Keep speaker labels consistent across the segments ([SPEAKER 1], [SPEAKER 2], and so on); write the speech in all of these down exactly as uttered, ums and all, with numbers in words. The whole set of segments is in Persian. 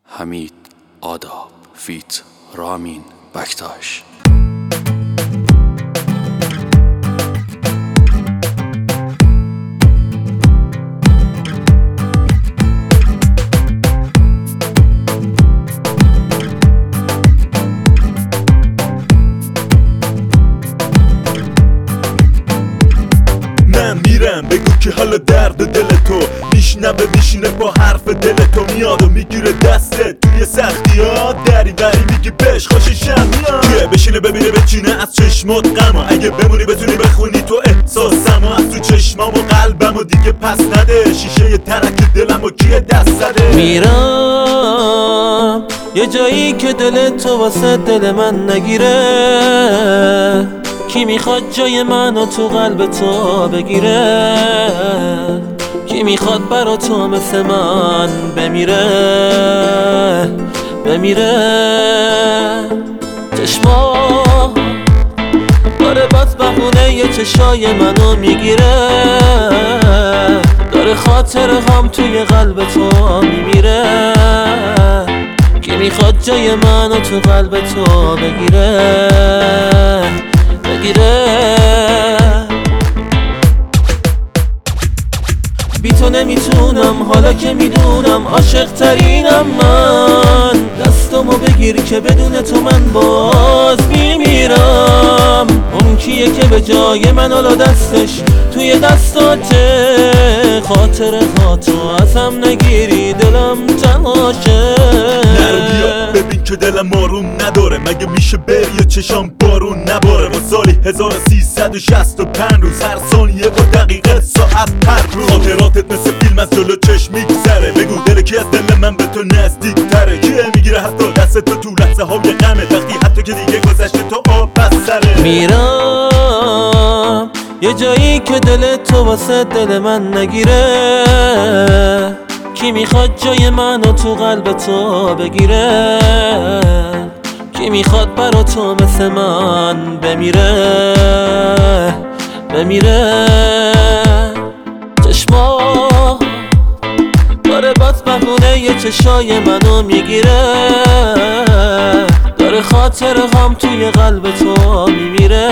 [SPEAKER 1] حمید آداب فیت رامین بکتاش.
[SPEAKER 2] من میرم بگو که حالا درد دل تو میشنوه میشینه با حرف دل تو میاد و میگیره دستت توی سختی ها دری بری میگی بهش خوششم میاد کیه بشینه ببینه بچینه از چشمات غما اگه بمونی بتونی بخونی تو احساسم و از تو چشمام و قلبم و دیگه پس نده شیشه ترک دلم و کیه دست زده.
[SPEAKER 3] میرم یه جایی که دل تو واسه دل من نگیره، کی میخواد جای منو تو قلب تو بگیره، کی میخواد برا تو مثل من بمیره بمیره. چشما داره باز بهونه یه چشای منو میگیره، داره خاطر هم توی قلب تو میمیره، کی میخواد جای منو تو قلب تو بگیره بگیره. بی تو نمیتونم حالا که میدونم عاشق ترینم من، دستمو بگیر که بدون تو من باز میمیرم. اون کیه که به جای من حالا دستش توی دستاته، خاطر خاطر ازم نگیری دلم تنهاشه.
[SPEAKER 2] نرو بیا ببین که دلم آروم نداره، مگه میشه بری و چشام بارون نباره. ما سالی هزار و سیصد و شصت و پنج روز، هر ثانیه با دقیقه ساعت پر روز، خاطراتت مثل فیلم از جلو چشم میگذره. بگو دل کی از دل من به تو نزدیک تره، کیه میگیره حتی دست تو تو لحظه های غمه، وقتی حتی که دیگه گذشته تو آب از سره.
[SPEAKER 3] میرم یه جایی که دل تو واسه دل من نگیره، کی میخواد جای منو تو قلب تو بگیره، کی میخواد برا تو مثل من بمیره بمیره. چشما داره باز بهونه یه چشای منو میگیره، داره خاطر هم توی قلب تو میمیره،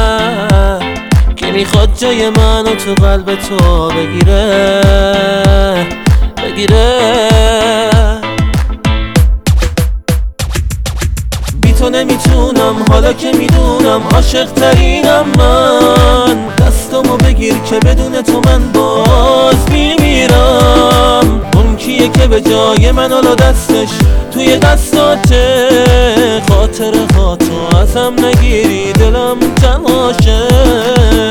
[SPEAKER 3] کی میخواد جای منو تو قلب تو بگیره بگیره. بی تو نمیتونم حالا که میدونم عاشق ترینم من، دستمو بگیر که بدون تو من باز میمیرم. اون کیه که به جای من حالا دستش توی دستاته، خاطر خاطر ازم نگیری دلم تنهاشه.